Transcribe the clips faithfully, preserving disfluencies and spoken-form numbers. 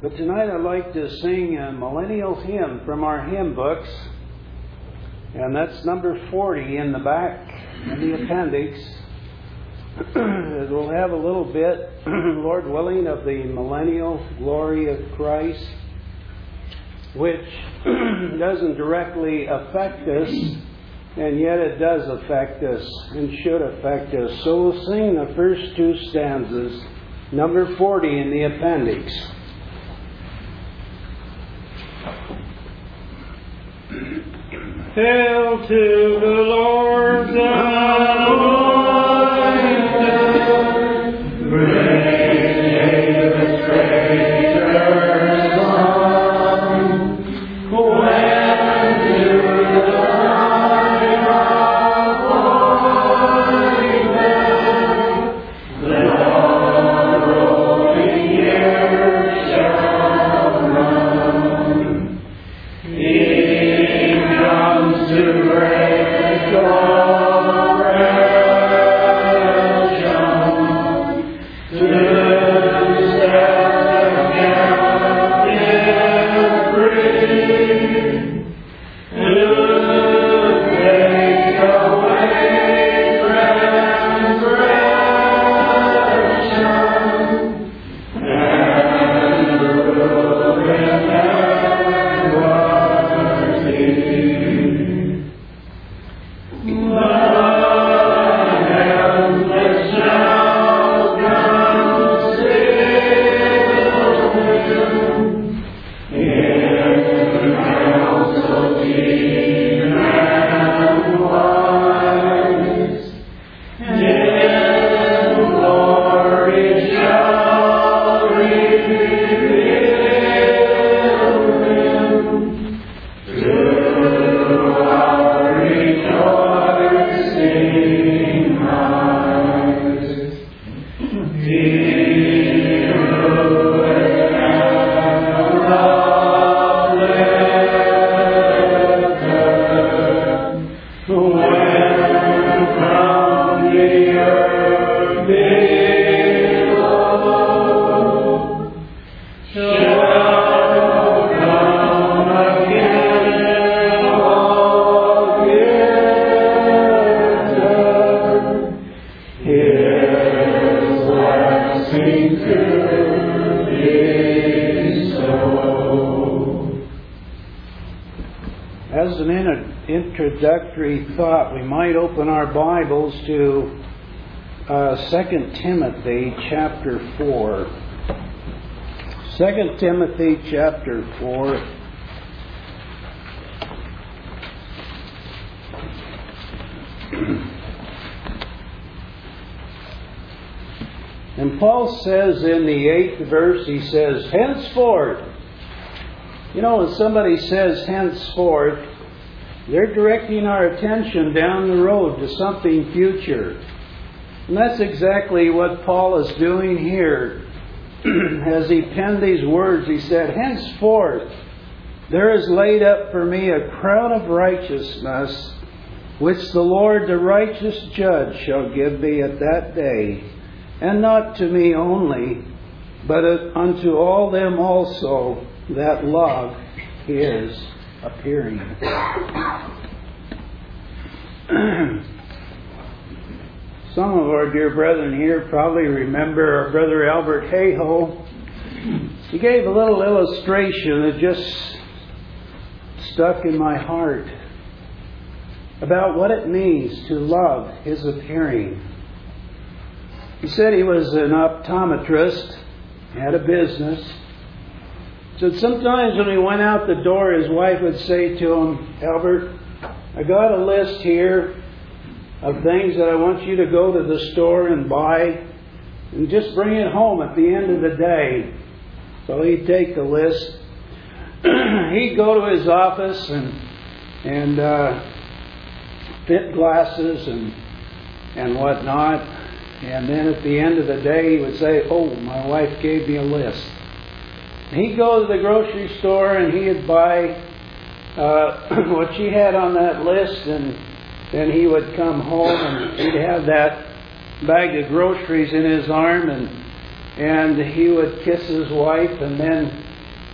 But tonight I'd like to sing a millennial hymn from our hymn books. And that's number forty in the back, in the appendix. We'll have a little bit, Lord willing, of the millennial glory of Christ, which doesn't directly affect us, and yet it does affect us and should affect us. So we'll sing the first two stanzas, number forty in the appendix. Hail to the Lord, the anointed, great David's greater song, when to the light of holiness, the rolling years shall run. He comes to break all resurrection, to set the captive free, to take away transgression, and rule in introductory thought, we might open our Bibles to uh, Second Timothy chapter four. Second Timothy chapter four. And Paul says in the eighth verse, he says, henceforth. You know, when somebody says henceforth, they're directing our attention down the road to something future. And that's exactly what Paul is doing here. As he penned these words, he said, henceforth there is laid up for me a crown of righteousness, which the Lord the righteous judge shall give thee at that day, and not to me only, but unto all them also that love his appearing. Some of our dear brethren here probably remember our brother Albert Hayhoe. He gave a little illustration that just stuck in my heart about what it means to love his appearing. He said he was an optometrist, had a business. So sometimes when he went out the door, his wife would say to him, Albert, I got a list here of things that I want you to go to the store and buy and just bring it home at the end of the day. So he'd take the list. He'd go to his office and and uh, fit glasses and and whatnot. And then at the end of the day, he would say, oh, my wife gave me a list. He'd go to the grocery store and he'd buy uh, what she had on that list, and then he would come home and he'd have that bag of groceries in his arm, and and he would kiss his wife, and then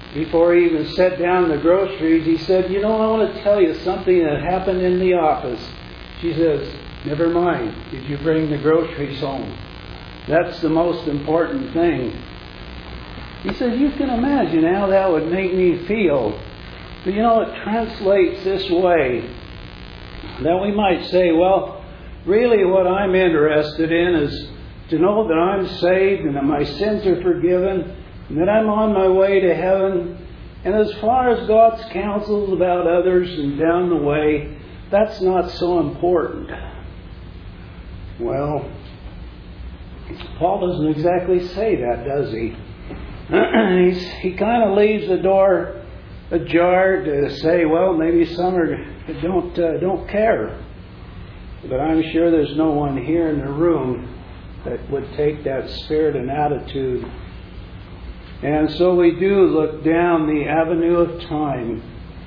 before he even set down the groceries, he said, you know, I want to tell you something that happened in the office. She says, never mind. Did you bring the groceries home? That's the most important thing. He said, you can imagine how that would make me feel. But you know, it translates this way. That we might say, well, really what I'm interested in is to know that I'm saved and that my sins are forgiven and that I'm on my way to heaven. And as far as God's counsels about others and down the way, that's not so important. Well, Paul doesn't exactly say that, does he? He's, he kind of leaves the door ajar to say, well, maybe some are, don't uh, don't care. But I'm sure there's no one here in the room that would take that spirit and attitude. And so we do look down the avenue of time.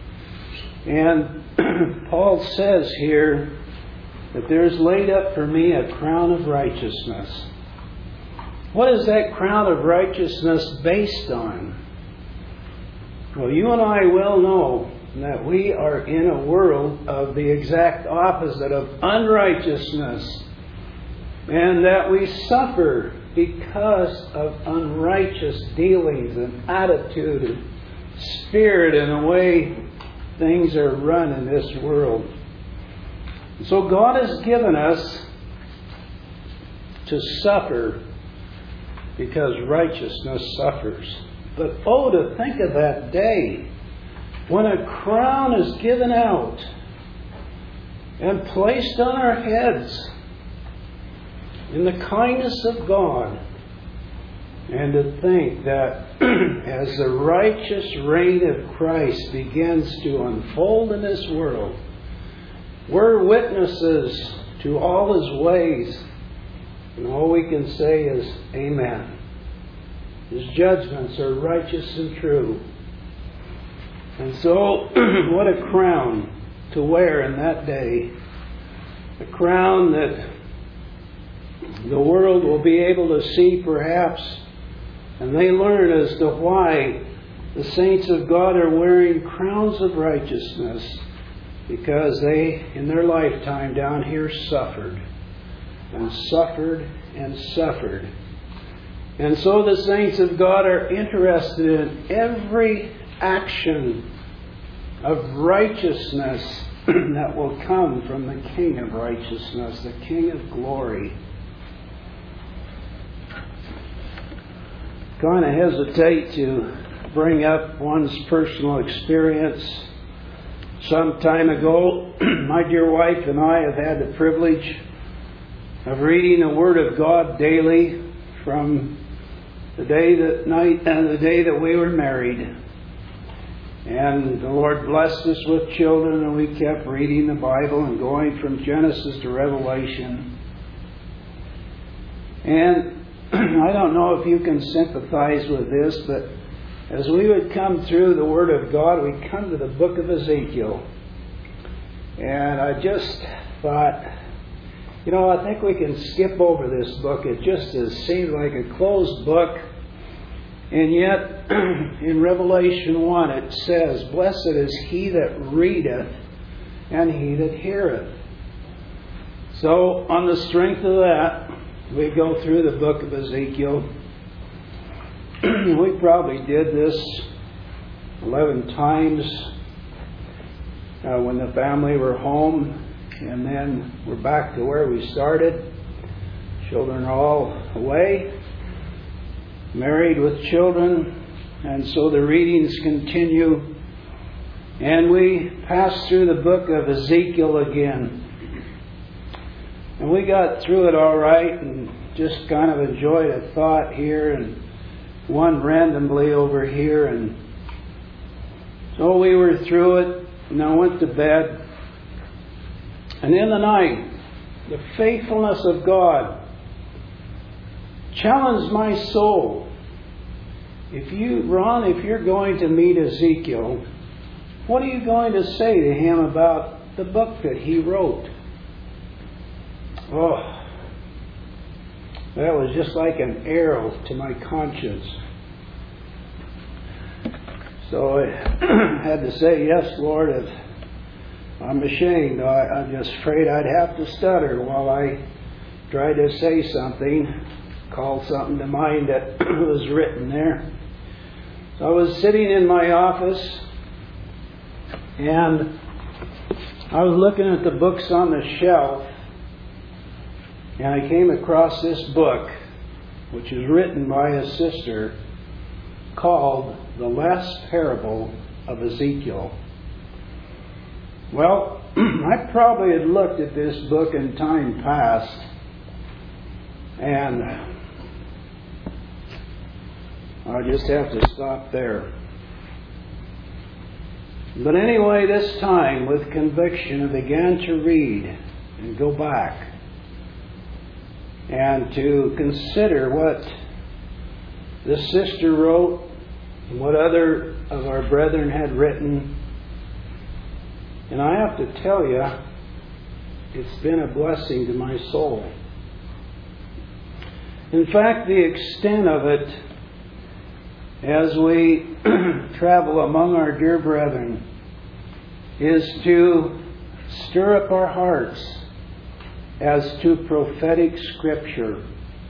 And Paul says here that there's laid up for me a crown of righteousness. What is that crown of righteousness based on? Well, you and I well know that we are in a world of the exact opposite of unrighteousness, and that we suffer because of unrighteous dealings and attitude and spirit and the way things are run in this world. So God has given us to suffer because righteousness suffers. But oh, to think of that day when a crown is given out and placed on our heads in the kindness of God, and to think that as the righteous reign of Christ begins to unfold in this world, we're witnesses to all His ways, and all we can say is amen. His judgments are righteous and true. And so, what a crown to wear in that day. A crown that the world will be able to see perhaps, and they learn as to why the saints of God are wearing crowns of righteousness, because they, in their lifetime down here, suffered and suffered and suffered. And so the saints of God are interested in every action of righteousness that will come from the King of righteousness, the King of glory. Kind of hesitate to bring up one's personal experience. Some time ago, my dear wife and I have had the privilege of reading the Word of God daily from the day that night and the day that we were married. And the Lord blessed us with children, and we kept reading the Bible and going from Genesis to Revelation. And I don't know if you can sympathize with this, but as we would come through the Word of God, we'd come to the book of Ezekiel. And I just thought, you know, I think we can skip over this book. It just has seemed like a closed book. And yet, in Revelation one, it says, blessed is he that readeth and he that heareth. So, on the strength of that, we go through the book of Ezekiel. We probably did this eleven times uh, when the family were home, and then we're back to where we started. Children are all away, married with children, and so the readings continue. And we pass through the book of Ezekiel again. And we got through it all right and just kind of enjoyed a thought here and one randomly over here. And so we were through it, and I went to bed. And in the night, the faithfulness of God challenged my soul. If you, Ron, if you're going to meet Ezekiel, what are you going to say to him about the book that he wrote? Oh, that was just like an arrow to my conscience. So I had to say, yes, Lord, if I'm ashamed. I, I'm just afraid I'd have to stutter while I tried to say something, call something to mind that was written there. So I was sitting in my office, and I was looking at the books on the shelf, and I came across this book, which is written by a sister, called The Last Parable of Ezekiel. Well, I probably had looked at this book in time past, and I just have to stop there. But anyway, this time, with conviction, I began to read and go back and to consider what the sister wrote and what other of our brethren had written. And I have to tell you, it's been a blessing to my soul. In fact, the extent of it, as we travel among our dear brethren, is to stir up our hearts as to prophetic scripture.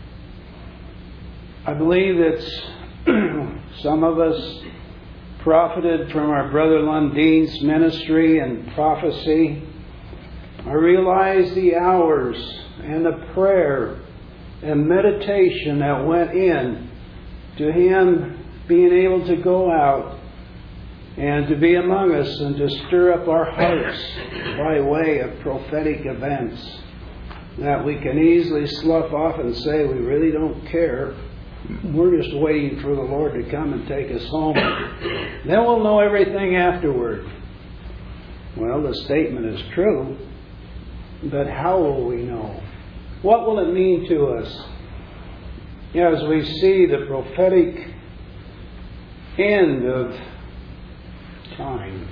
I believe that some of us profited from our brother Lundine's ministry and prophecy. I realize the hours and the prayer and meditation that went in to him being able to go out and to be among us and to stir up our hearts by way of prophetic events that we can easily slough off and say we really don't care. We're just waiting for the Lord to come and take us home. Then we'll know everything afterward. Well, the statement is true, but how will we know? What will it mean to us as we see the prophetic end of time?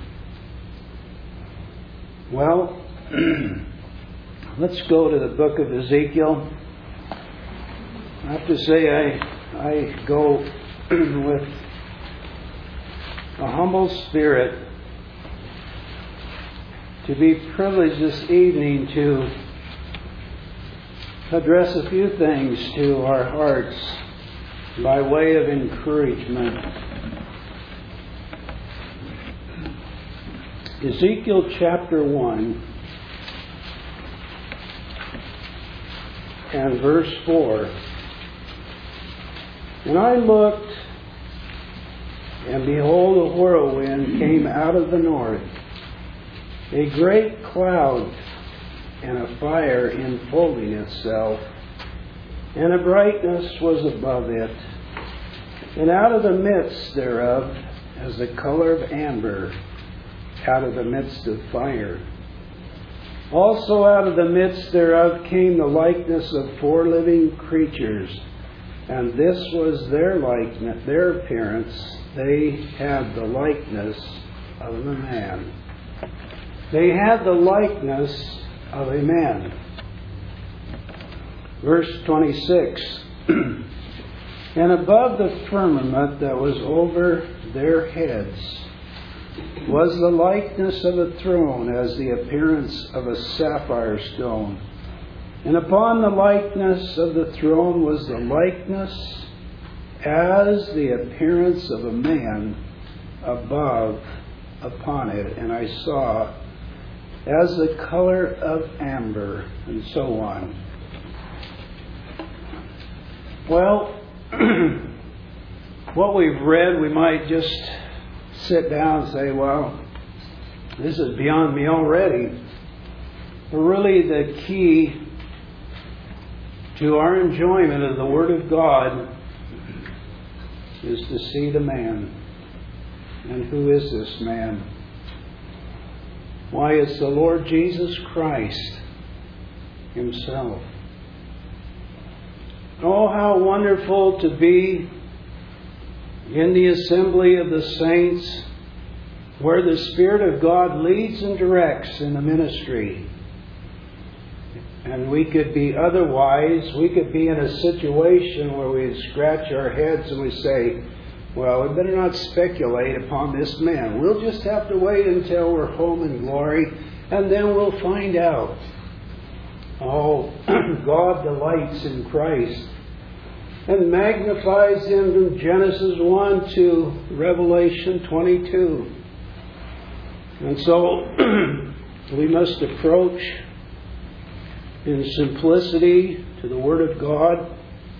Well, let's go to the book of Ezekiel. I have to say I I go with a humble spirit to be privileged this evening to address a few things to our hearts by way of encouragement. Ezekiel chapter one and verse four. And I looked, and behold, a whirlwind came out of the north, a great cloud, and a fire enfolding itself, and a brightness was above it, and out of the midst thereof, as the color of amber, out of the midst of fire. Also out of the midst thereof came the likeness of four living creatures, and this was their likeness, their appearance. They had the likeness of a man. They had the likeness of a man. Verse twenty-six. And above the firmament that was over their heads was the likeness of a throne, as the appearance of a sapphire stone. And upon the likeness of the throne was the likeness as the appearance of a man above upon it. And I saw as the color of amber, and so on. Well, what we've read, we might just sit down and say, well, this is beyond me already. But really the key to our enjoyment of the Word of God is to see the man. And who is this man? Why, it's the Lord Jesus Christ Himself. Oh, how wonderful to be in the assembly of the saints, where the Spirit of God leads and directs in the ministry. And we could be otherwise, we could be in a situation where we scratch our heads and we say, Well, we better not speculate upon this man. We'll just have to wait until we're home in glory, and then we'll find out. Oh, God delights in Christ and magnifies Him from Genesis one to Revelation twenty-two. And so we must approach in simplicity to the Word of God.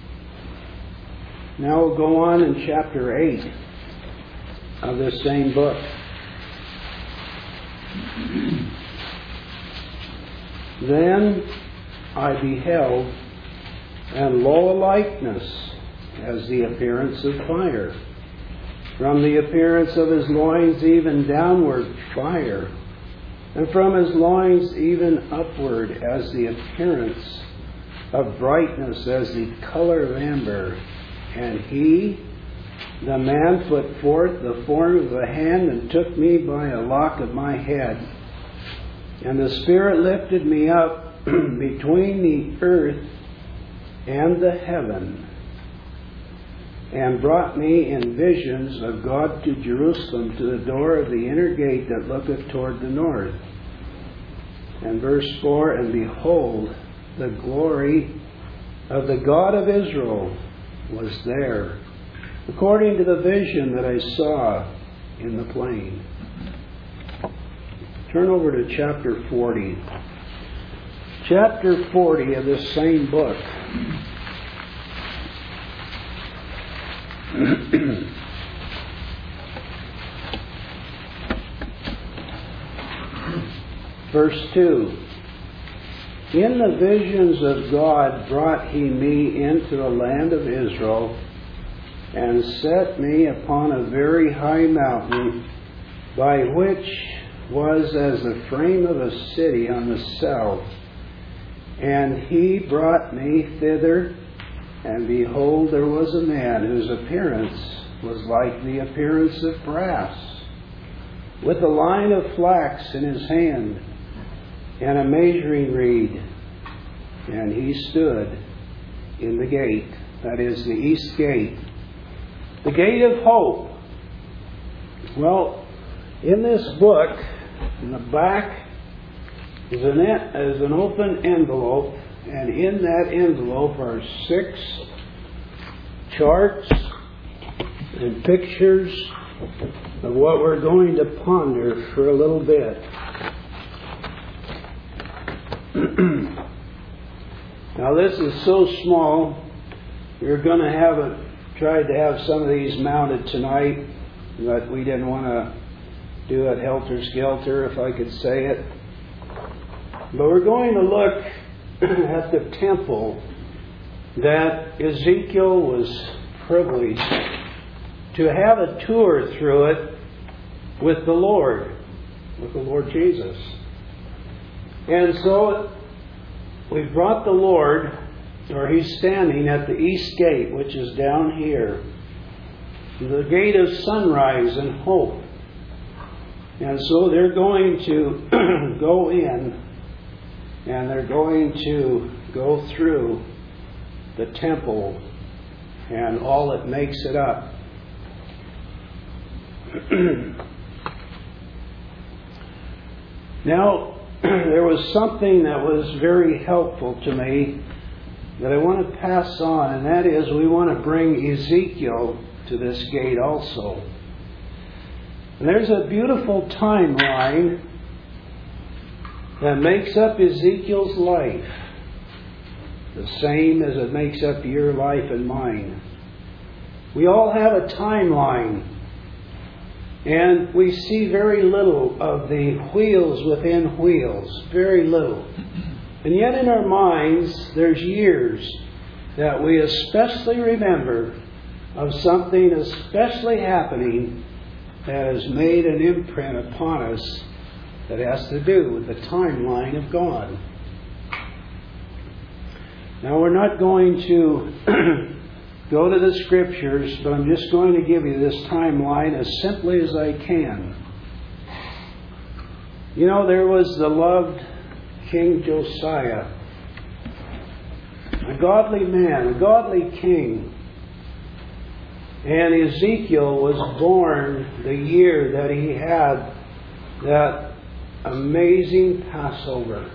Now we'll go on in chapter eight of this same book. Then I beheld, and lo, a likeness as the appearance of fire. From the appearance of his loins even downward fire, and from his loins even upward as the appearance of brightness, as the color of amber. And he, the man, put forth the form of a hand and took me by a lock of my head. And the Spirit lifted me up between the earth and the heaven, and brought me in visions of God to Jerusalem, to the door of the inner gate that looketh toward the north. And verse four, and behold, the glory of the God of Israel was there, according to the vision that I saw in the plain. Turn over to chapter forty. Chapter forty of this same book. Verse two. In the visions of God brought he me into the land of Israel, and set me upon a very high mountain, by which was as the frame of a city on the south. And he brought me thither, and behold, there was a man whose appearance was like the appearance of brass, with a line of flax in his hand, and a measuring reed. And he stood in the gate, that is, the east gate, the gate of hope. Well, in this book, in the back, is an, is an open envelope, and in that envelope are six charts and pictures of what we're going to ponder for a little bit. Now this is so small, we're going to have a, tried to have some of these mounted tonight, but we didn't want to do it helter-skelter, if I could say it. But we're going to look at the temple that Ezekiel was privileged to have a tour through it with the Lord, with the Lord Jesus. And so we've brought the Lord, or He's standing at the east gate, which is down here, the gate of sunrise and hope. And so they're going to go in, and they're going to go through the temple and all that makes it up. Now, there was something that was very helpful to me that I want to pass on, and that is we want to bring Ezekiel to this gate also. And there's a beautiful timeline that makes up Ezekiel's life, the same as it makes up your life and mine. We all have a timeline, and we see very little of the wheels within wheels, very little. And yet in our minds, there's years that we especially remember of something especially happening that has made an imprint upon us that has to do with the timeline of God. Now, we're not going to go to the Scriptures, but I'm just going to give you this timeline as simply as I can. You know, there was the loved King Josiah, a godly man, a godly king. And Ezekiel was born the year that he had that amazing Passover.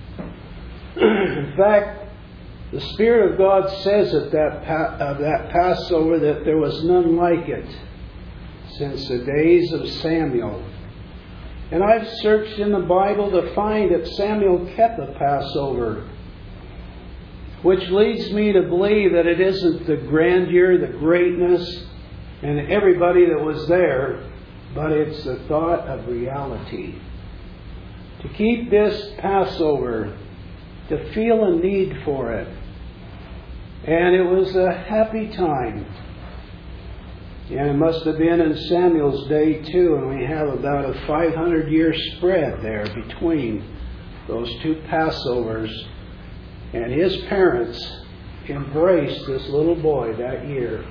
In fact, the Spirit of God says at that, pa- of that Passover that there was none like it since the days of Samuel. And I've searched in the Bible to find that Samuel kept the Passover, which leads me to believe that it isn't the grandeur, the greatness, and everybody that was there, but it's the thought of reality. To keep this Passover, to feel a need for it. And it was a happy time. And it must have been in Samuel's day too, and we have about a five hundred year spread there between those two Passovers. And his parents embraced this little boy that year.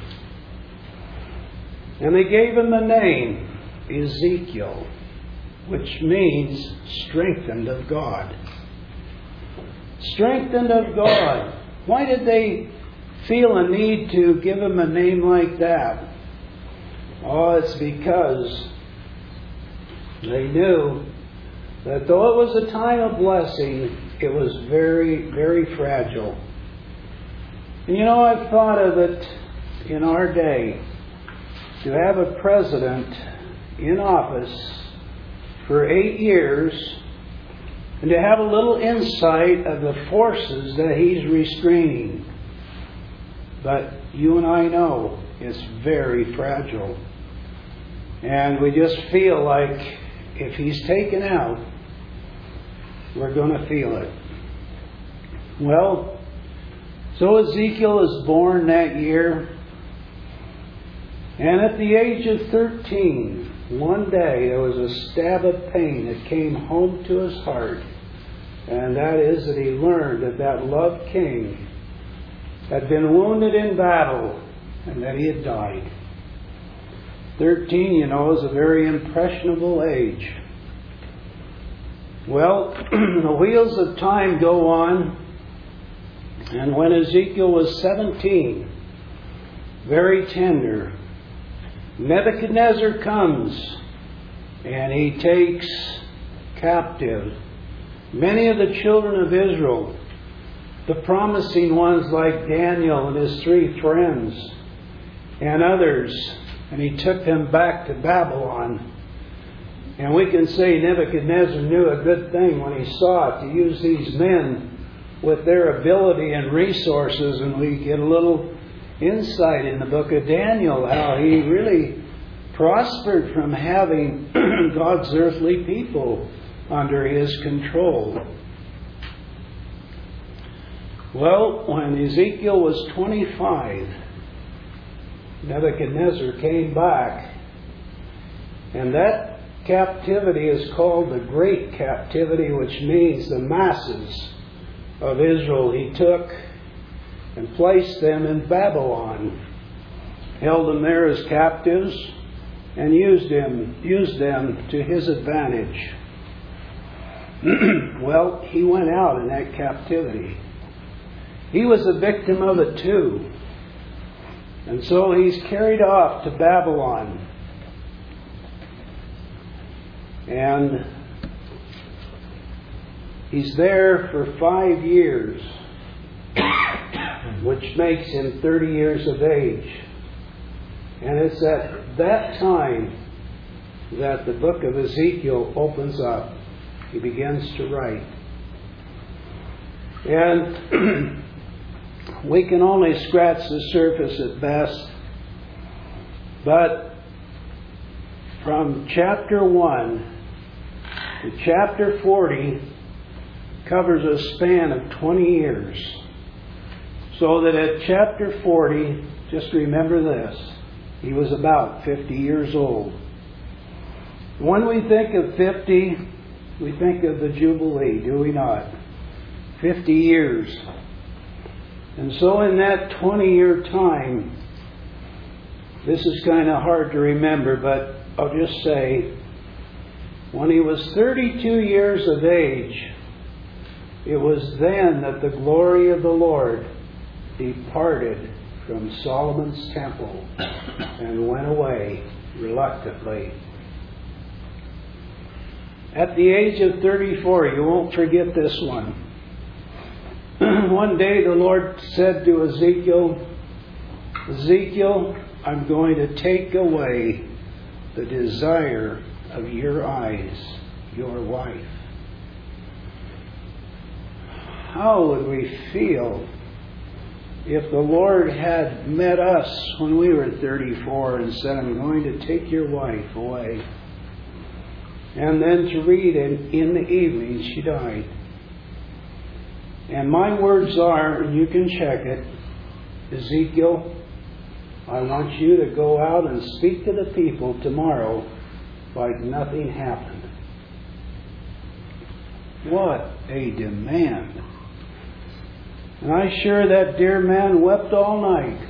And they gave him the name Ezekiel, which means strengthened of God. Strengthened of God. Why did they feel a need to give him a name like that? Oh, it's because they knew that though it was a time of blessing, it was very, very fragile. And you know, I've thought of it in our day, to have a president in office for eight years and to have a little insight of the forces that he's restraining. But you and I know it's very fragile. And we just feel like if he's taken out, we're going to feel it. Well, so Ezekiel is born that year. And at the age of thirteen, one day there was a stab of pain that came home to his heart. And that is that he learned that that loved king had been wounded in battle and that he had died. Thirteen, you know, is a very impressionable age. Well, the wheels of time go on, and when Ezekiel was seventeen, very tender, Nebuchadnezzar comes and he takes captive many of the children of Israel, the promising ones like Daniel and his three friends and others, and he took them back to Babylon. And we can say Nebuchadnezzar knew a good thing when he saw it, to use these men with their ability and resources. And we get a little insight in the book of Daniel how he really prospered from having God's earthly people under his control. Well, when Ezekiel was twenty-five, Nebuchadnezzar came back, and that captivity is called the Great Captivity, which means the masses of Israel he took and placed them in Babylon, held them there as captives, and used them, used them to his advantage. Well, he went out in that captivity. He was a victim of it too. And so he's carried off to Babylon. And he's there for five years, which makes him thirty years of age. And it's at that time that the book of Ezekiel opens up. He begins to write. And we can only scratch the surface at best. But from chapter one to chapter forty covers a span of twenty years. So that at chapter forty, just remember this, he was about fifty years old. When we think of fifty, we think of the Jubilee, do we not? fifty years. And so in that twenty-year time, this is kind of hard to remember, but I'll just say, when he was thirty-two years of age, it was then that the glory of the Lord departed from Solomon's temple and went away reluctantly. At the age of thirty-four, you won't forget this one. One day the Lord said to Ezekiel, Ezekiel, I'm going to take away the desire of your eyes, your wife. How would we feel if the Lord had met us when we were thirty-four and said, I'm going to take your wife away? And then to read in, in the evening, she died. And my words are, and you can check it, Ezekiel, I want you to go out and speak to the people tomorrow like nothing happened. What a demand. And I'm sure that dear man wept all night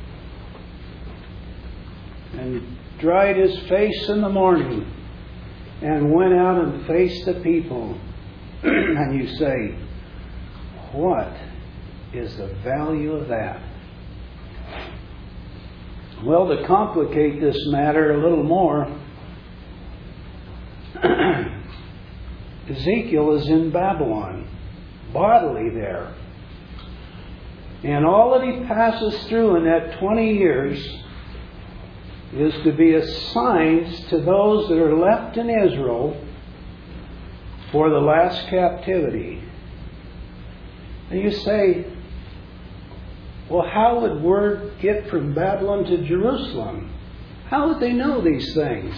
and dried his face in the morning and went out and faced the people. And you say, what is the value of that? Well, to complicate this matter a little more, Ezekiel is in Babylon, bodily there. And all that he passes through in that twenty years is to be a sign to those that are left in Israel for the last captivity. And you say, well, how would word get from Babylon to Jerusalem? How would they know these things?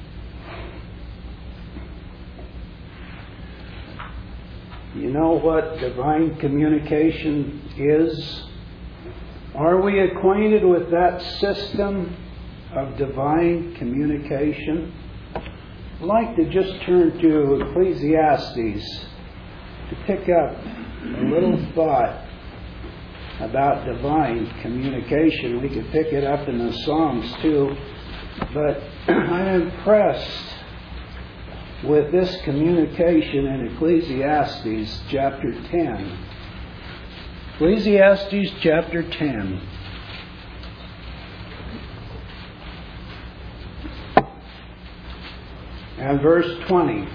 You know what divine communication is? Are we acquainted with that system of divine communication? I'd like to just turn to Ecclesiastes to pick up a little thought about divine communication. We could pick it up in the Psalms too, but I'm impressed with this communication in Ecclesiastes chapter ten. Ecclesiastes chapter ten. And verse twenty.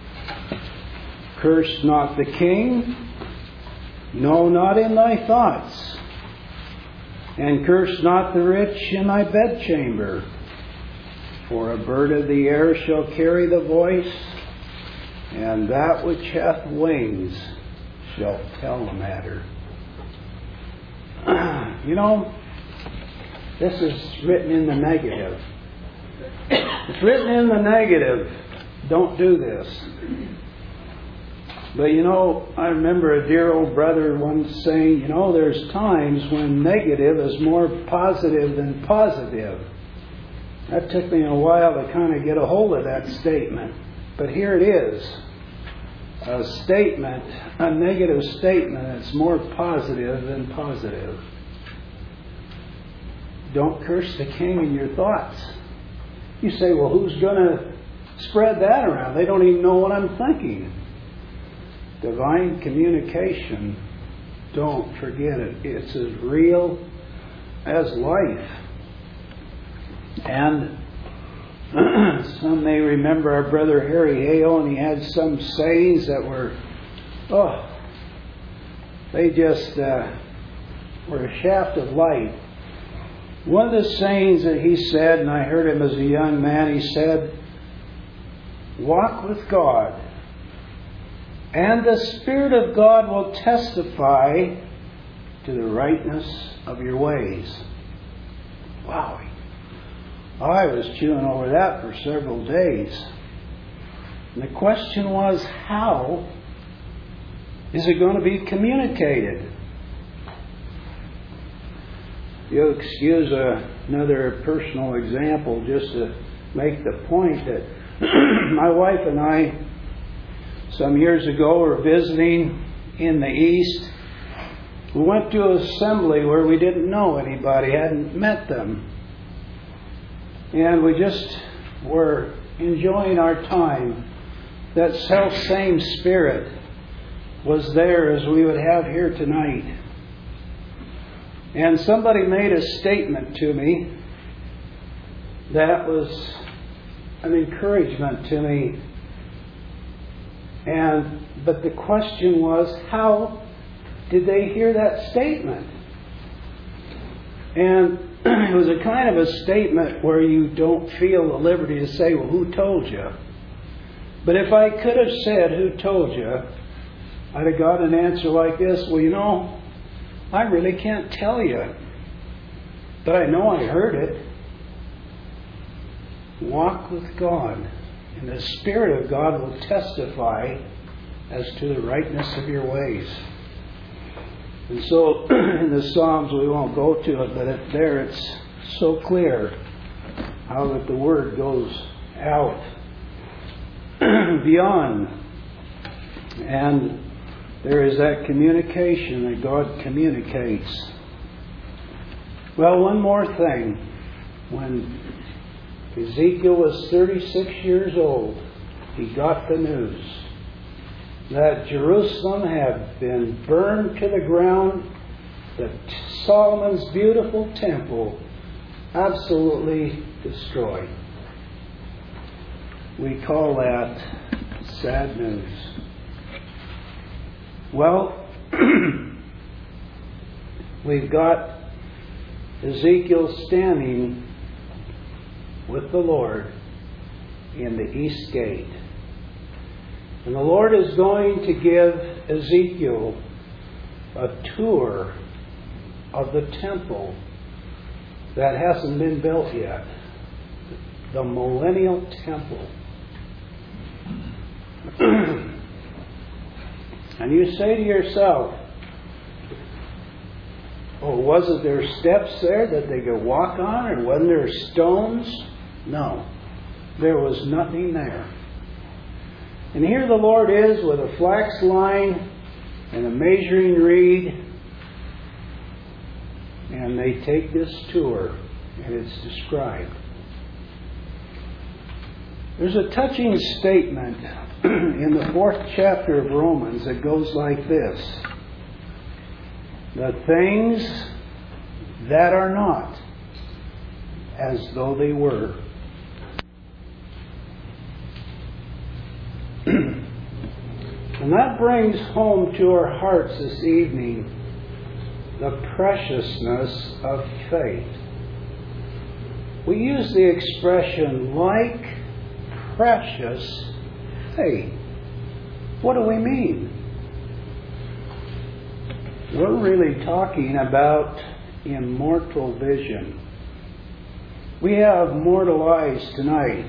Curse not the king, no, not in thy thoughts, and curse not the rich in thy bedchamber. For a bird of the air shall carry the voice, and that which hath wings shall tell the matter. You know, this is written in the negative. It's written in the negative. Don't do this. But you know, I remember a dear old brother once saying, you know, there's times when negative is more positive than positive. That took me a while to kind of get a hold of that statement. But here it is. A statement, a negative statement that's more positive than positive. Don't curse the king in your thoughts. You say, well, who's going to spread that around? They don't even know what I'm thinking. Divine communication, don't forget it. It's as real as life. And some may remember our brother Harry Hale, and he had some sayings that were, oh, they just uh, were a shaft of light. One of the sayings that he said, and I heard him as a young man, he said, walk with God, and the Spirit of God will testify to the rightness of your ways. Wow. I was chewing over that for several days. And the question was, how is it going to be communicated? You'll excuse a, another personal example just to make the point that my wife and I, some years ago, were visiting in the East. We went to an assembly where we didn't know anybody, hadn't met them. And we just were enjoying our time. That self-same spirit was there as we would have here tonight. And somebody made a statement to me that was an encouragement to me. And but the question was, how did they hear that statement? And it was a kind of a statement where you don't feel the liberty to say, well, who told you? But if I could have said, who told you? I'd have got an answer like this, well, you know, I really can't tell you. But I know I heard it. Walk with God, and the Spirit of God will testify as to the rightness of your ways. And so, in the Psalms, we won't go to it, but it, there it's so clear how that the Word goes out beyond. And there is that communication that God communicates. Well, one more thing. When Ezekiel was thirty-six years old, he got the news that Jerusalem had been burned to the ground, that Solomon's beautiful temple absolutely destroyed. We call that sad news. Well, we've got Ezekiel standing with the Lord in the east gate. And the Lord is going to give Ezekiel a tour of the temple that hasn't been built yet. The millennial temple. And you say to yourself, oh, wasn't there steps there that they could walk on? Or wasn't there stones? No. There was nothing there. And here the Lord is with a flax line and a measuring reed. And they take this tour, and it's described. There's a touching statement in the fourth chapter of Romans that goes like this. The things that are not as though they were. And that brings home to our hearts this evening the preciousness of faith. We use the expression like precious faith. What do we mean? We're really talking about immortal vision. We have mortal eyes tonight.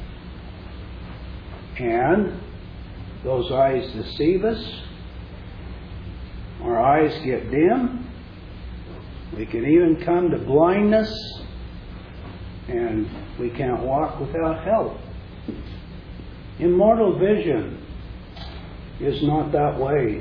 And those eyes deceive us. Our eyes get dim. We can even come to blindness. And we can't walk without help. Immortal vision is not that way.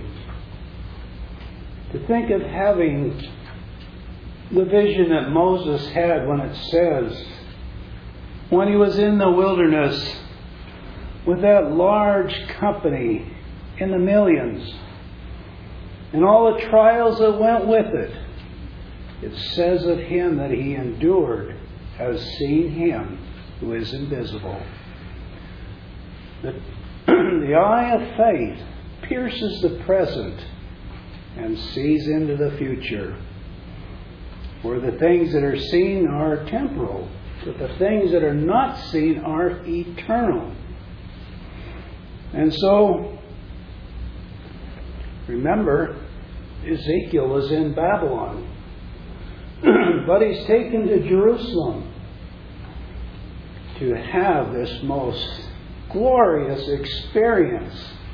To think of having the vision that Moses had when it says, when he was in the wilderness with that large company in the millions and all the trials that went with it, it says of him that he endured, has seen him who is invisible. The, the eye of faith pierces the present and sees into the future. For the things that are seen are temporal, but the things that are not seen are eternal. And so, remember, Ezekiel was in Babylon, but he's taken to Jerusalem to have this most glorious experience.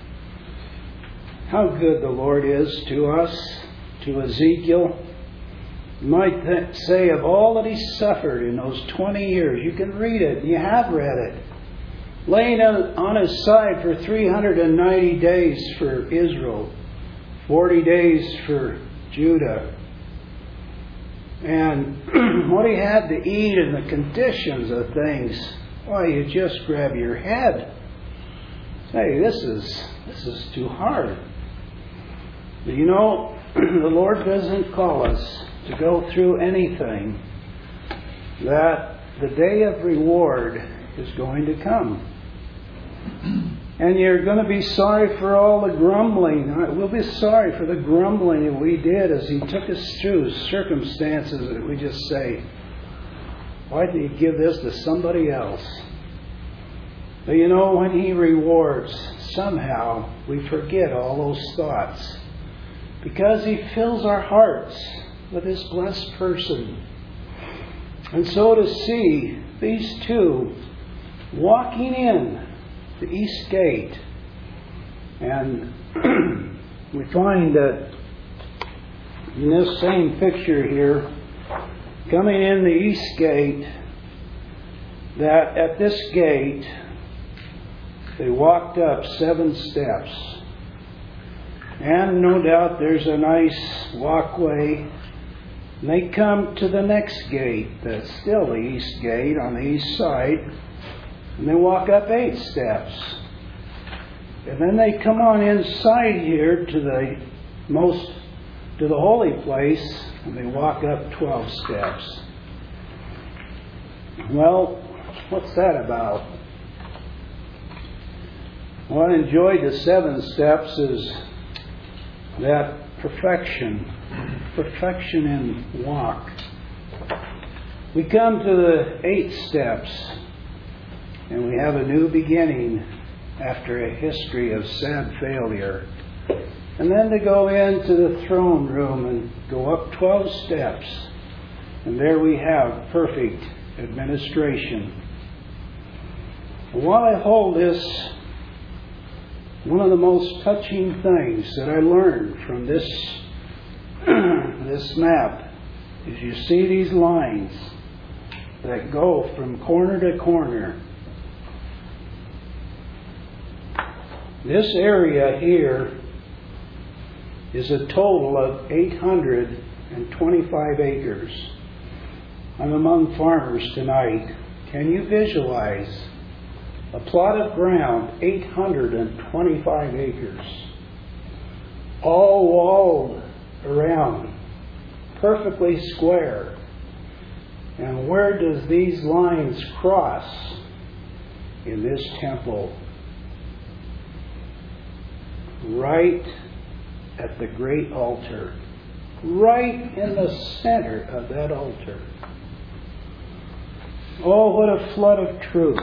How good the Lord is to us, to Ezekiel. You might th- say of all that he suffered in those twenty years, you can read it, you have read it. Laying on his side for three hundred ninety days for Israel, forty days for Judah. And what he had to eat and the conditions of things, why, you just grab your head. Say, this is this is too hard. But you know, the Lord doesn't call us to go through anything, that the day of reward is going to come. And you're going to be sorry for all the grumbling. We'll be sorry for the grumbling that we did as He took us through circumstances that we just say, why did He give this to somebody else? But you know, when He rewards, somehow we forget all those thoughts. Because He fills our hearts with His blessed person. And so to see these two walking in the east gate, and we find that in this same picture here, coming in the east gate, that at this gate they walked up seven steps. And no doubt there's a nice walkway. And they come to the next gate, that's still the east gate on the east side. And they walk up eight steps. And then they come on inside here to the most, to the holy place, and they walk up twelve steps. Well, what's that about? What I enjoyed the seven steps is that perfection, perfection in walk. We come to the eight steps, and we have a new beginning after a history of sad failure. And then to go into the throne room and go up twelve steps, and there we have perfect administration. While I hold this, one of the most touching things that I learned from this this map is you see these lines that go from corner to corner. This area here is a total of eight hundred twenty-five acres. I'm among farmers tonight. Can you visualize a plot of ground, eight hundred twenty-five acres, all walled around, perfectly square? And where does these lines cross? In this temple. Right at the great altar. Right in the center of that altar. Oh, what a flood of truth.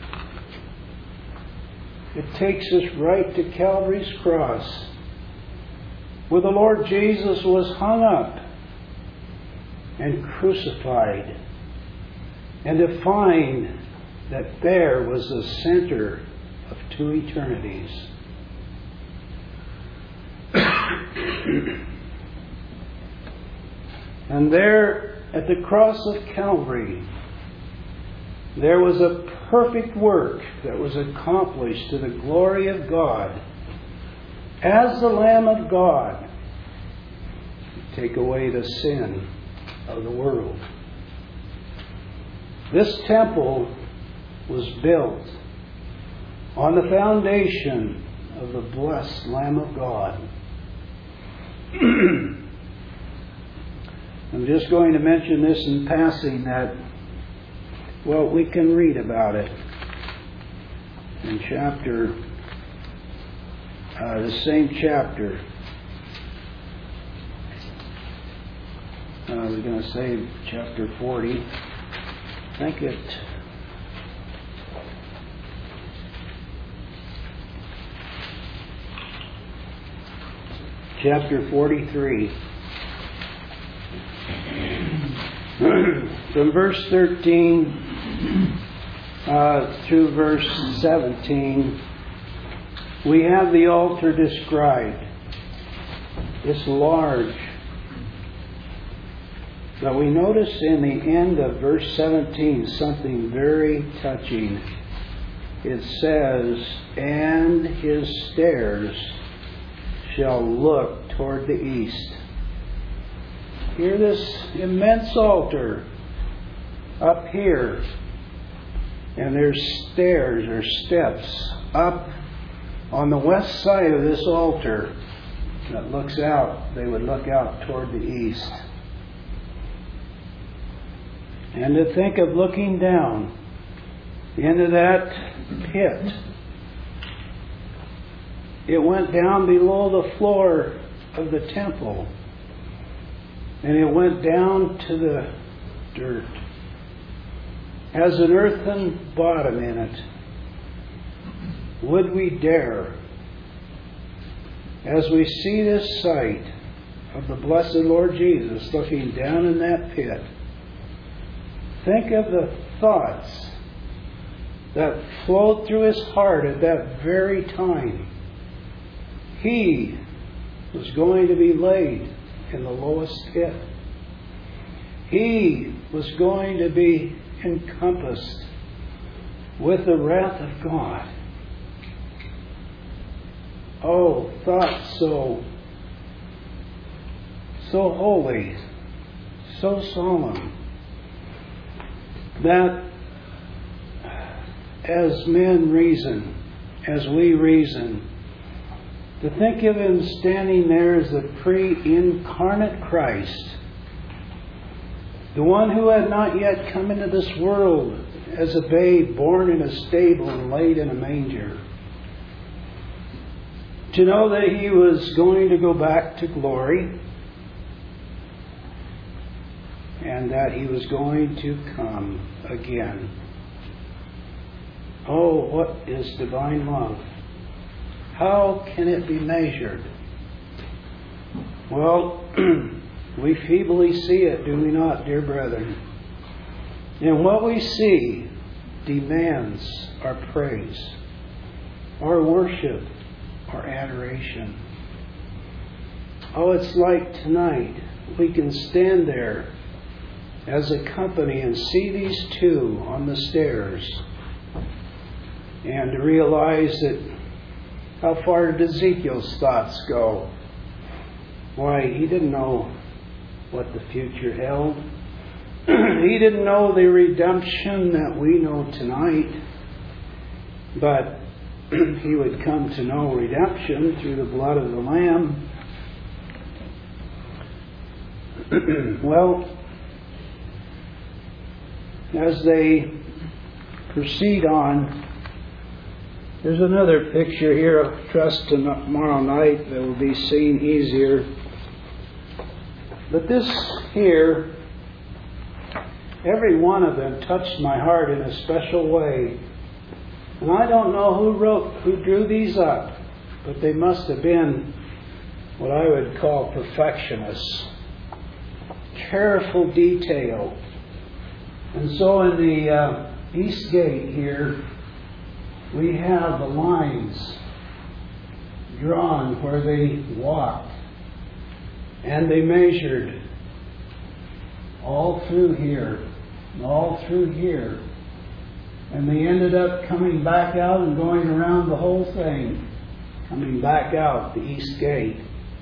It takes us right to Calvary's cross, where the Lord Jesus was hung up and crucified, and to find that there was the center of two eternities. And there at the cross of Calvary, there was a perfect work that was accomplished to the glory of God as the Lamb of God to take away the sin of the world. This temple was built on the foundation of the blessed Lamb of God. I'm just going to mention this in passing that, well, we can read about it in chapter, uh, the same chapter. Uh, we're going to say chapter forty. I think it. Chapter forty-three. From verse thirteen uh, through verse seventeen, we have the altar described. It's large. But we notice in the end of verse seventeen something very touching. It says, "And his stairs shall look toward the east." Hear this immense altar up here, and there's stairs or steps up on the west side of this altar that looks out. They would look out toward the east. And to think of looking down into that pit. It went down below the floor of the temple. And it went down to the dirt. Has an earthen bottom in it. Would we dare, as we see this sight of the blessed Lord Jesus looking down in that pit, think of the thoughts that flowed through his heart at that very time. He was going to be laid in the lowest pit. He was going to be encompassed with the wrath of God. Oh, thoughts so, so holy, so solemn, that as men reason, as we reason, to think of him standing there as the pre-incarnate Christ, the one who had not yet come into this world as a babe born in a stable and laid in a manger, to know that he was going to go back to glory and that he was going to come again. Oh, what is divine love? How can it be measured? Well, we feebly see it, do we not, dear brethren? And what we see demands our praise, our worship, our adoration. Oh, it's like tonight we can stand there as a company and see these two on the stairs and to realize that how far did Ezekiel's thoughts go? Why, he didn't know what the future held. He didn't know the redemption that we know tonight. But he would come to know redemption through the blood of the Lamb. Well, as they proceed on, there's another picture here of trust tomorrow night that will be seen easier. But this here, every one of them touched my heart in a special way. And I don't know who wrote, who drew these up, but they must have been what I would call perfectionists. Careful detail. And so in the uh, East Gate here, we have the lines drawn where they walked. And they measured all through here, all through here. And they ended up coming back out and going around the whole thing, coming back out the East Gate.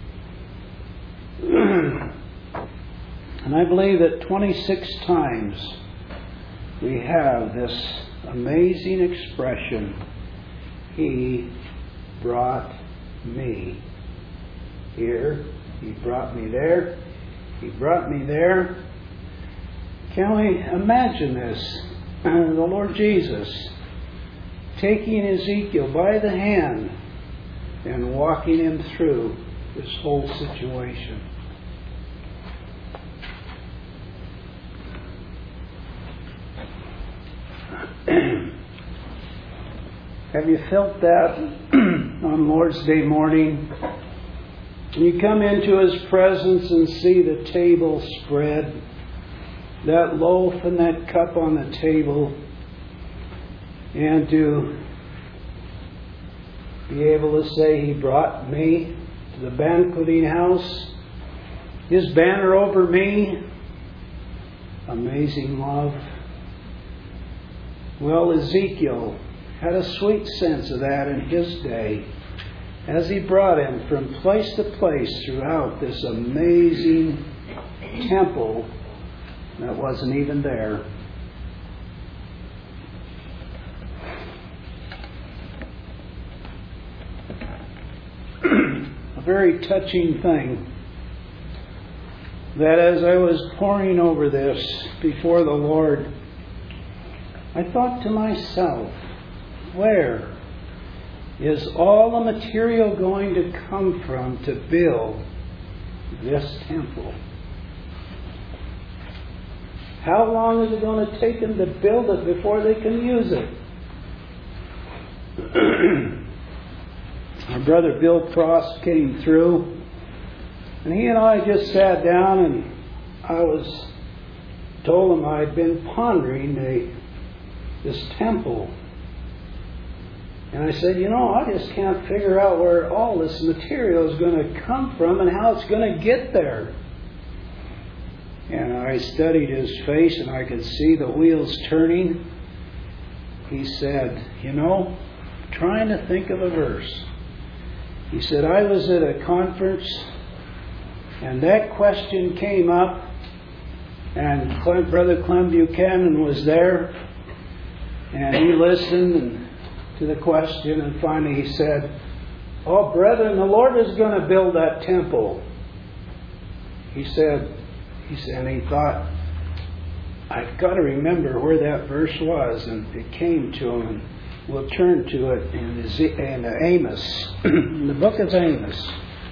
And I believe that twenty-six times we have this amazing expression, He brought me. Here, He brought me there, He brought me there. Can we imagine this? And the Lord Jesus taking Ezekiel by the hand and walking him through this whole situation. Have you felt that on Lord's Day morning? You come into His presence and see the table spread, that loaf and that cup on the table, and to be able to say, He brought me to the banqueting house, His banner over me, amazing love. Well, Ezekiel had a sweet sense of that in his day as he brought him from place to place throughout this amazing temple that wasn't even there. A very touching thing that as I was poring over this before the Lord, I thought to myself, where is all the material going to come from to build this temple? How long is it going to take them to build it before they can use it? Our brother Bill Cross came through, and he and I just sat down, and I was told him I'd been pondering the, this temple. And I said, you know, I just can't figure out where all this material is going to come from and how it's going to get there. And I studied his face, and I could see the wheels turning. He said, you know, trying to think of a verse. He said, I was at a conference, and that question came up, and Clem, Brother Clem Buchanan was there, and he listened to the question, and finally he said, oh, brethren, the Lord is going to build that temple. He said, he said, and he thought, I've got to remember where that verse was, and it came to him, and we'll turn to it in, in Amos, in the book of Amos,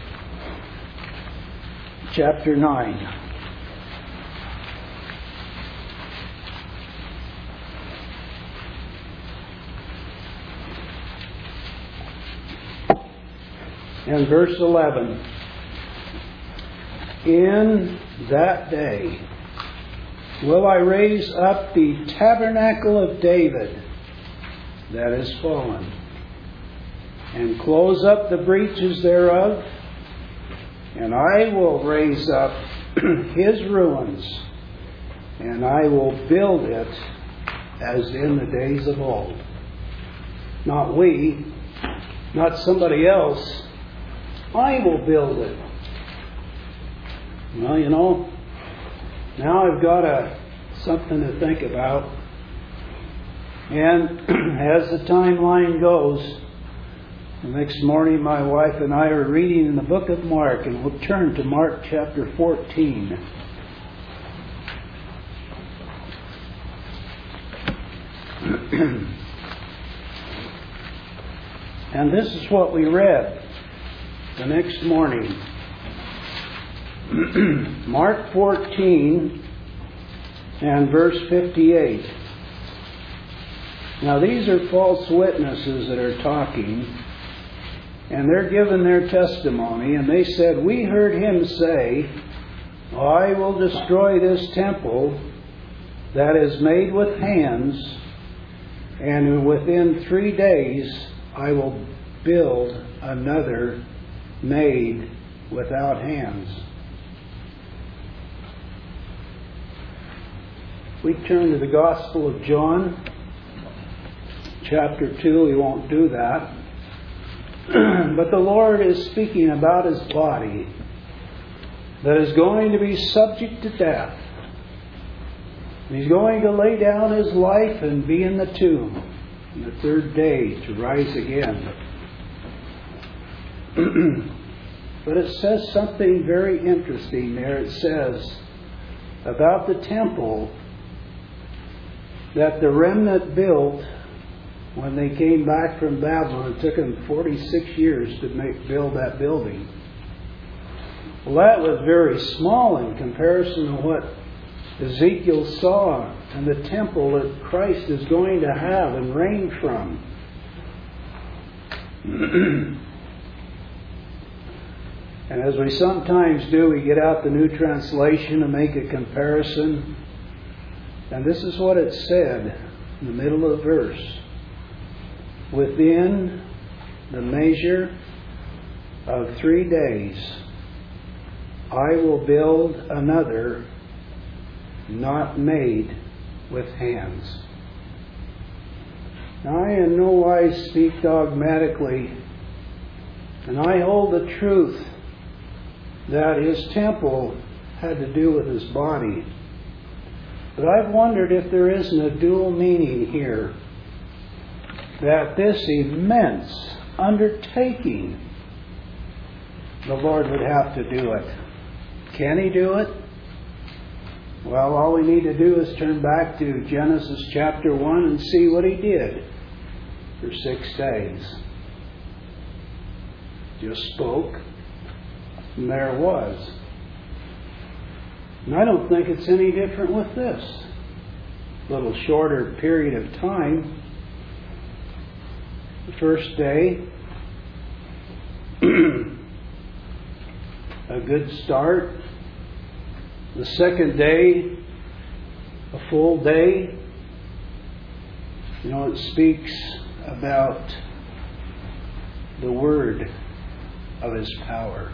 chapter nine. And verse eleven. In that day will I raise up the tabernacle of David that is fallen, and close up the breaches thereof, and I will raise up his ruins, and I will build it as in the days of old. Not we, not somebody else. I will build it. Well, you know, now I've got a, something to think about. And as the timeline goes, the next morning my wife and I are reading in the book of Mark, and we'll turn to Mark chapter fourteen. And this is what we read the next morning. Mark fourteen and verse fifty-eight. Now these are false witnesses that are talking, and they're giving their testimony, and they said, we heard him say, I will destroy this temple that is made with hands, and within three days I will build another made without hands. We turn to the Gospel of John, chapter two. We won't do that. But the Lord is speaking about His body that is going to be subject to death. And He's going to lay down His life and be in the tomb on the third day to rise again. But it says something very interesting there. It says about the temple that the remnant built when they came back from Babylon. It took them forty-six years to make build that building. Well, that was very small in comparison to what Ezekiel saw and the temple that Christ is going to have and reign from. And as we sometimes do, we get out the New Translation and make a comparison. And this is what it said in the middle of the verse. Within the measure of three days, I will build another not made with hands. Now, I in no wise speak dogmatically, and I hold the truth that His temple had to do with His body. But I've wondered if there isn't a dual meaning here. That this immense undertaking, the Lord would have to do it. Can He do it? Well, all we need to do is turn back to Genesis chapter one and see what He did for six days. Just spoke, and there it was. And I don't think it's any different with this. A little shorter period of time. The first day, a good start. The second day, a full day. You know, it speaks about the word of His power.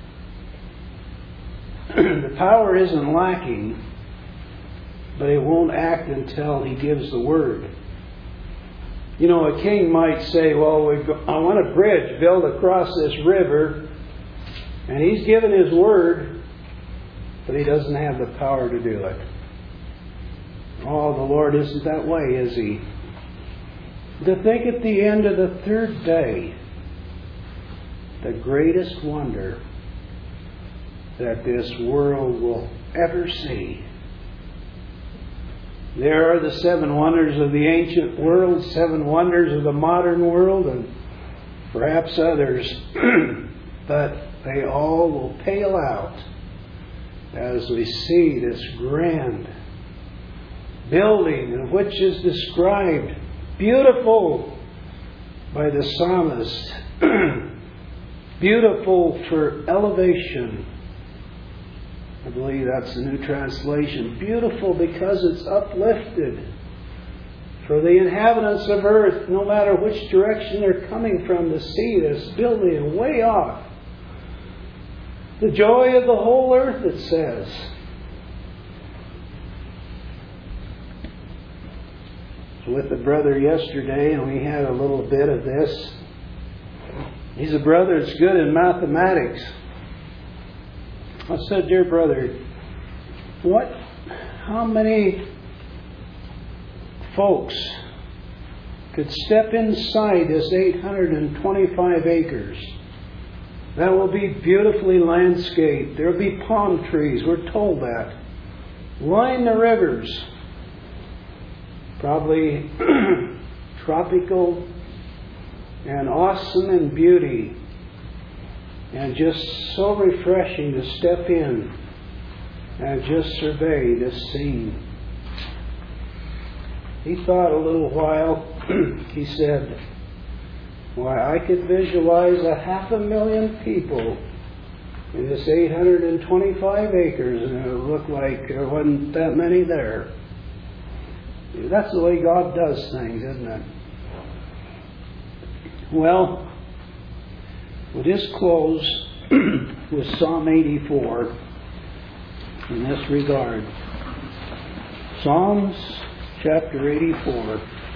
The power isn't lacking, but it won't act until He gives the word. You know, a king might say, well, we go, I want a bridge built across this river, and he's given his word, but he doesn't have the power to do it. Oh, the Lord isn't that way, is He? To think at the end of the third day, the greatest wonder that this world will ever see. There are the seven wonders of the ancient world, seven wonders of the modern world, and perhaps others. But they all will pale out as we see this grand building, which is described beautiful by the psalmist. Beautiful for elevation. I believe that's the New Translation. Beautiful because it's uplifted for the inhabitants of earth, no matter which direction they're coming from, to see this building way off. The joy of the whole earth, it says. I was with a brother yesterday, and we had a little bit of this. He's a brother that's good in mathematics. I said, dear brother, what, how many folks could step inside this eight hundred twenty-five acres? That will be beautifully landscaped. There will be palm trees, we're told that. Line the rivers. Probably tropical and awesome in beauty. And just so refreshing to step in and just survey this scene. He thought a little while. He said, why, I could visualize a half a million people in this eight hundred twenty-five acres, and it looked like there wasn't that many there. That's the way God does things, isn't it? Well, we'll just close with Psalm eighty-four in this regard. Psalms chapter eighty-four.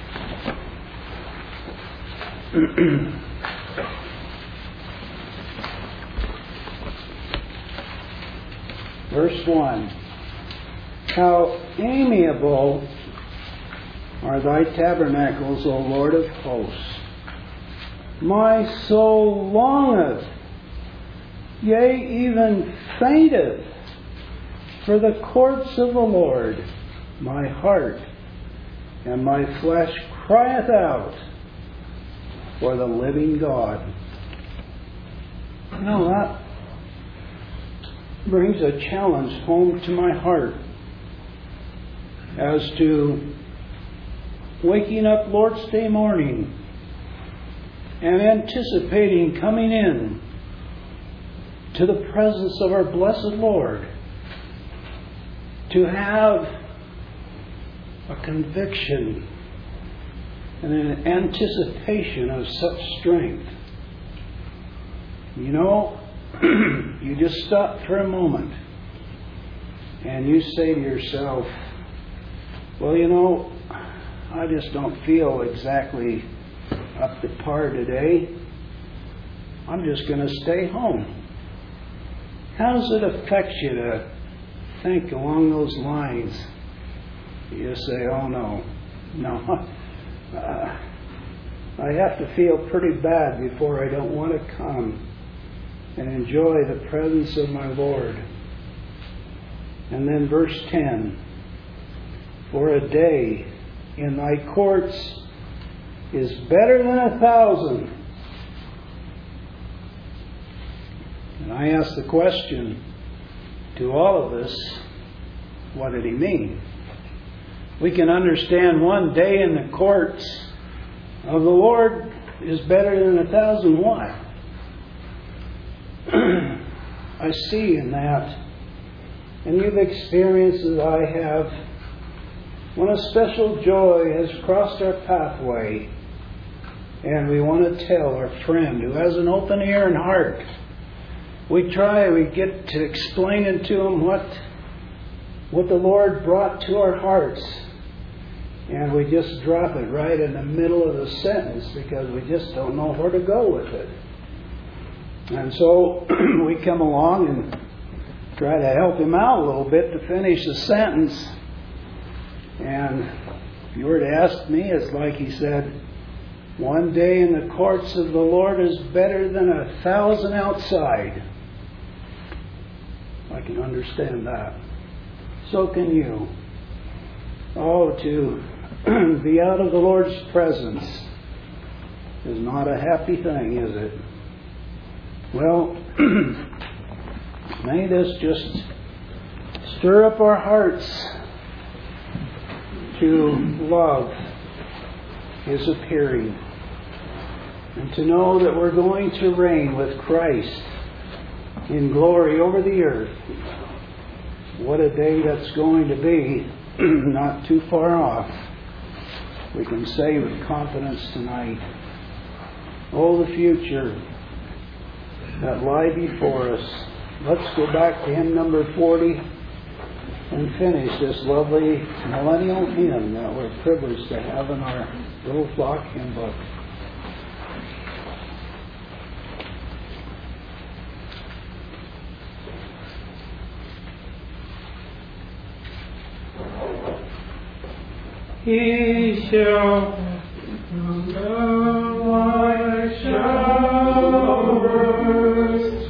Verse one. How amiable are thy tabernacles, O Lord of hosts. My soul longeth, yea, even fainteth, for the courts of the Lord. My heart and my flesh crieth out for the living God. You know, that brings a challenge home to my heart as to waking up Lord's Day morning and anticipating coming in to the presence of our blessed Lord, to have a conviction and an anticipation of such strength. You know, you just stop for a moment and you say to yourself, well, you know, I just don't feel exactly up to par today. I'm just going to stay home. How does it affect you to think along those lines? You just say, oh no, no. Uh, I have to feel pretty bad before I don't want to come and enjoy the presence of my Lord. And then verse ten. For a day in thy courts is better than a thousand. And I ask the question to all of us, what did he mean? We can understand one day in the courts of the Lord is better than a thousand. Why? I see in that, and you've experienced as I have, when a special joy has crossed our pathway and we want to tell our friend who has an open ear and heart, we try, we get to explaining to him what, what the Lord brought to our hearts. And we just drop it right in the middle of the sentence because we just don't know where to go with it. And so we come along and try to help him out a little bit to finish the sentence. And if you were to ask me, it's like he said, one day in the courts of the Lord is better than a thousand outside. I can understand that. So can you. Oh, to be out of the Lord's presence is not a happy thing, is it? Well, may this just stir up our hearts to love His appearing and to know that we're going to reign with Christ in glory over the earth. What a day that's going to be, not too far off. We can say with confidence tonight, oh, the future that lie before us. Let's go back to hymn number forty and finish this lovely millennial hymn that we're privileged to have in our little flock hymn book. He shall come down like showers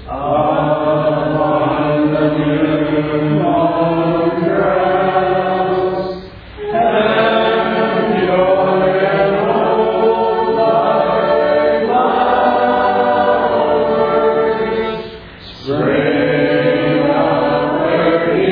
upon the new mown grass, and joy and hope like flowers spring up where He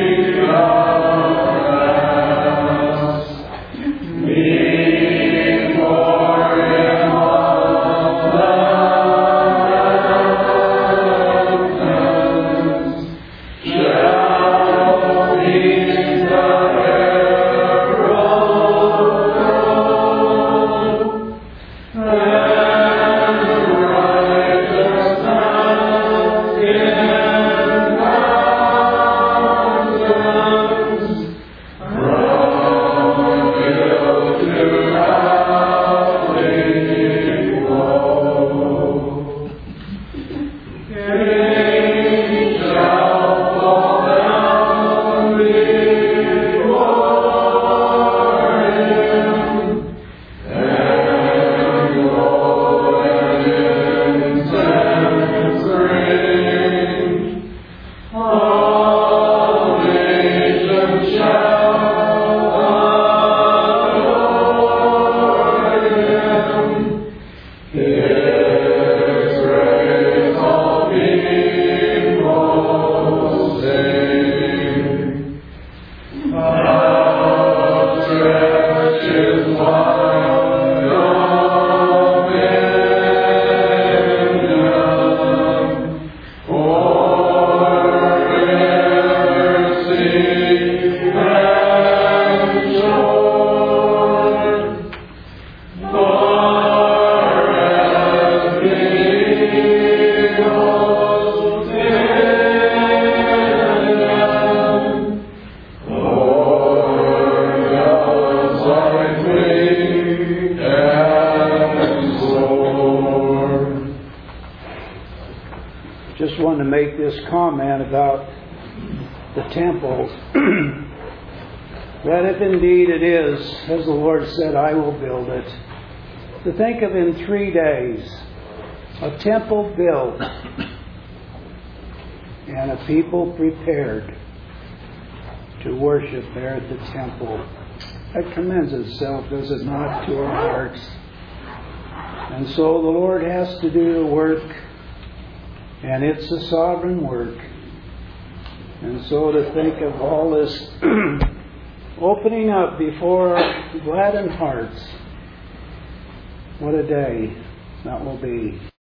comment about the temple, that if indeed it is, as the Lord said, I will build it, to think of in three days a temple built and a people prepared to worship there at the temple. That commends itself, does it not, to our hearts? And so the Lord has to do the work, and it's a sovereign work. And so to think of all this opening up before our gladdened hearts, what a day that will be.